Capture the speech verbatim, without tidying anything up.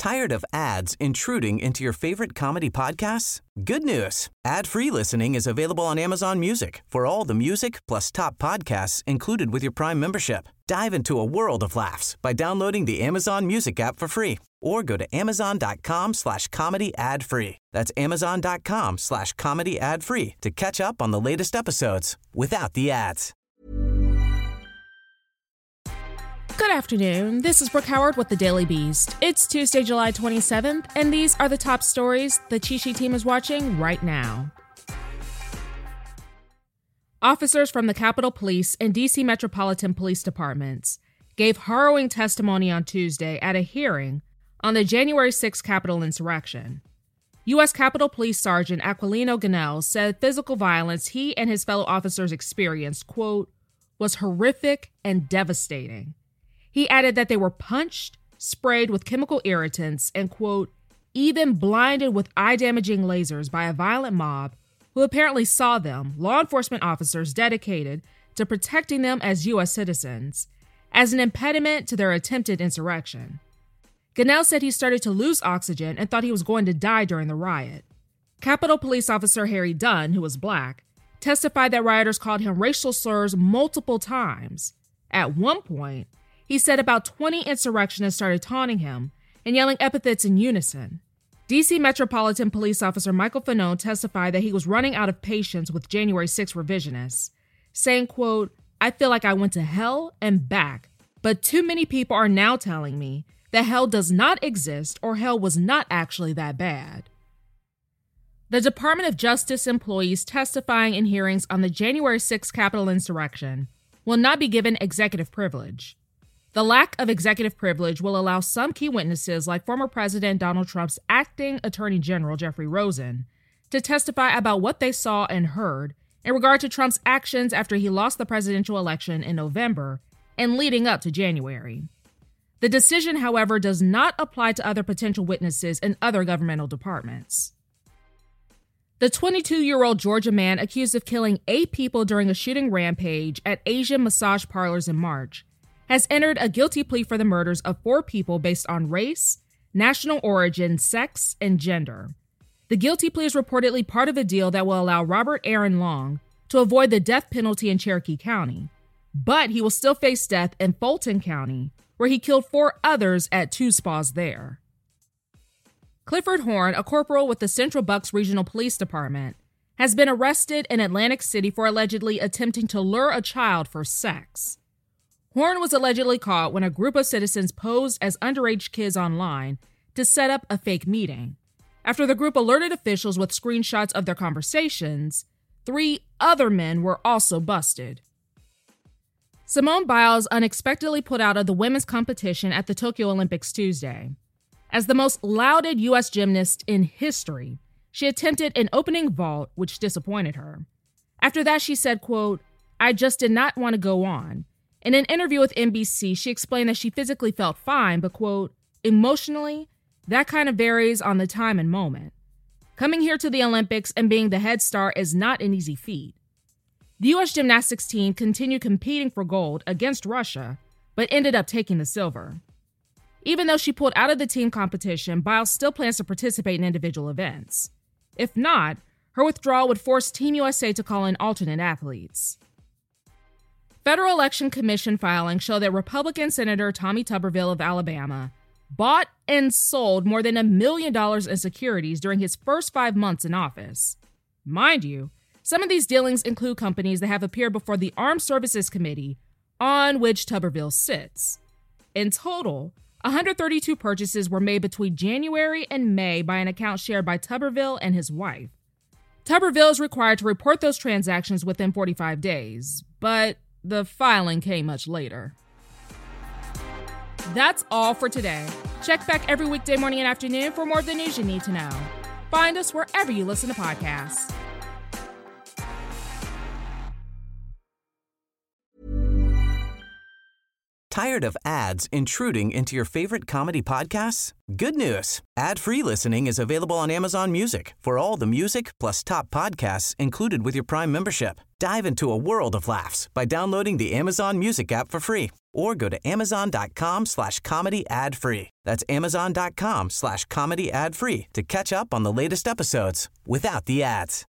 Tired of ads intruding into your favorite comedy podcasts? Good news. Ad-free listening is available on Amazon Music for all the music plus top podcasts included with your Prime membership. Dive into a world of laughs by downloading the Amazon Music app for free or go to amazon.com slash comedy ad free. That's amazon.com slash comedy ad free to catch up on the latest episodes without the ads. Good afternoon. This is Brooke Howard with The Daily Beast. It's Tuesday, July twenty-seventh, and these are the top stories the Chi-Chi team is watching right now. Officers from the Capitol Police and D C Metropolitan Police Departments gave harrowing testimony on Tuesday at a hearing on the January sixth Capitol insurrection. U S Capitol Police Sergeant Aquilino Gonell said physical violence he and his fellow officers experienced, quote, was horrific and devastating. He added that they were punched, sprayed with chemical irritants, and, quote, even blinded with eye-damaging lasers by a violent mob who apparently saw them, law enforcement officers dedicated to protecting them as U S citizens, as an impediment to their attempted insurrection. Gonell said he started to lose oxygen and thought he was going to die during the riot. Capitol Police Officer Harry Dunn, who was black, testified that rioters called him racial slurs multiple times. At one point, he said about twenty insurrectionists started taunting him and yelling epithets in unison. D C Metropolitan Police Officer Michael Fanone testified that he was running out of patience with January sixth revisionists, saying, quote, I feel like I went to hell and back, but too many people are now telling me that hell does not exist or hell was not actually that bad. The Department of Justice employees testifying in hearings on the January sixth Capitol insurrection will not be given executive privilege. The lack of executive privilege will allow some key witnesses, like former President Donald Trump's acting Attorney General Jeffrey Rosen, to testify about what they saw and heard in regard to Trump's actions after he lost the presidential election in November and leading up to January. The decision, however, does not apply to other potential witnesses in other governmental departments. The twenty-two-year-old Georgia man accused of killing eight people during a shooting rampage at Asian massage parlors in March has entered a guilty plea for the murders of four people based on race, national origin, sex, and gender. The guilty plea is reportedly part of a deal that will allow Robert Aaron Long to avoid the death penalty in Cherokee County, but he will still face death in Fulton County, where he killed four others at two spas there. Clifford Horn, a corporal with the Central Bucks Regional Police Department, has been arrested in Atlantic City for allegedly attempting to lure a child for sex. Horn was allegedly caught when a group of citizens posed as underage kids online to set up a fake meeting. After the group alerted officials with screenshots of their conversations, three other men were also busted. Simone Biles unexpectedly pulled out of the women's competition at the Tokyo Olympics Tuesday. As the most lauded U S gymnast in history, she attempted an opening vault, which disappointed her. After that, she said, quote, I just did not want to go on. In an interview with N B C, she explained that she physically felt fine, but, quote, emotionally, that kind of varies on the time and moment. Coming here to the Olympics and being the head star is not an easy feat. The U S gymnastics team continued competing for gold against Russia, but ended up taking the silver. Even though she pulled out of the team competition, Biles still plans to participate in individual events. If not, her withdrawal would force Team U S A to call in alternate athletes. Federal Election Commission filings show that Republican Senator Tommy Tuberville of Alabama bought and sold more than a million dollars in securities during his first five months in office. Mind you, some of these dealings include companies that have appeared before the Armed Services Committee, on which Tuberville sits. In total, one hundred thirty-two purchases were made between January and May by an account shared by Tuberville and his wife. Tuberville is required to report those transactions within forty-five days, but the filing came much later. That's all for today. Check back every weekday morning and afternoon for more of the news you need to know. Find us wherever you listen to podcasts. Tired of ads intruding into your favorite comedy podcasts? Good news. Ad-free listening is available on Amazon Music for all the music plus top podcasts included with your Prime membership. Dive into a world of laughs by downloading the Amazon Music app for free or go to amazon.com slash comedy ad free. That's amazon.com slash comedy ad free to catch up on the latest episodes without the ads.